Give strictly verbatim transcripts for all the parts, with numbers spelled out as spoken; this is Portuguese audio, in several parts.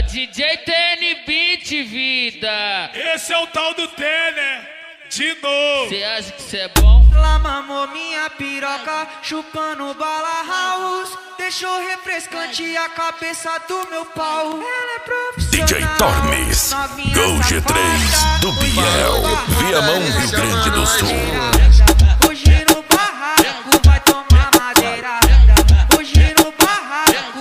D J T N Beat, vida. Esse é o tal do T, né? De novo. Cê acha que cê é bom? Ela mamou minha piroca, chupando bala house. Deixou refrescante a cabeça do meu pau. Ela é profissional. D J Tormes, Go G três do Biel, Viamão, Rio Grande do Sul. Hoje no barraco vai tomar madeira. Hoje no barraco.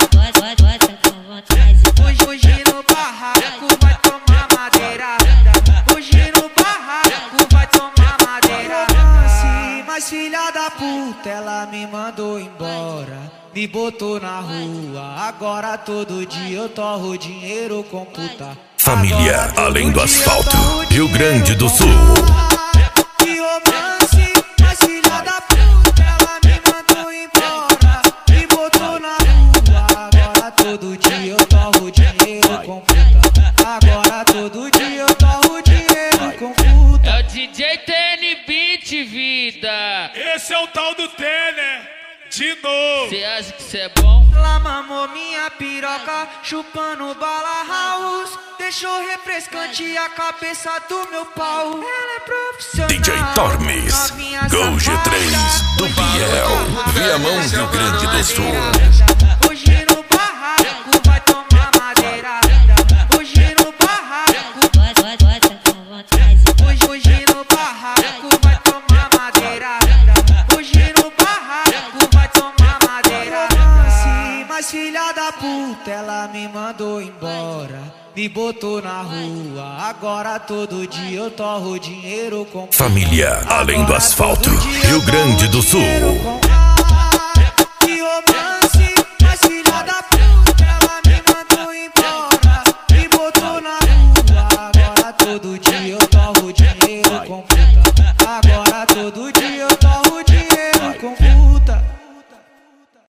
Hoje, hoje no barraco vai tomar madeira. Hoje no barraco vai tomar madeira. Mas filha da puta, ela me mandou embora. Me botou na rua, agora todo dia eu torro dinheiro com puta. Família Além do Asfalto, Rio Grande do Sul. Que romance, mas filha da puta, ela me mandou embora. Me botou na rua, agora todo dia eu torro dinheiro com puta. Agora todo dia eu torro dinheiro com puta. É o D J T N Beat, vida. Esse é o tal do T, né? De novo. Cê acha que cê é bom? Ela mamou minha piroca, chupando bala house. Deixou refrescante a cabeça do meu pau. Ela é profissional. D J Tormes, Go G três do Biel, Viamão, Rio Grande do Sul. Hoje no barraco vai tomar madeira. Hoje no barraco. Hoje, hoje no barraco vai tomar madeira. Hoje no barraco vai tomar madeira. Mas filha da puta, ela me mandou embora. Me botou na rua, agora todo dia eu torro dinheiro com Família Além do Asfalto, Rio Grande do Sul.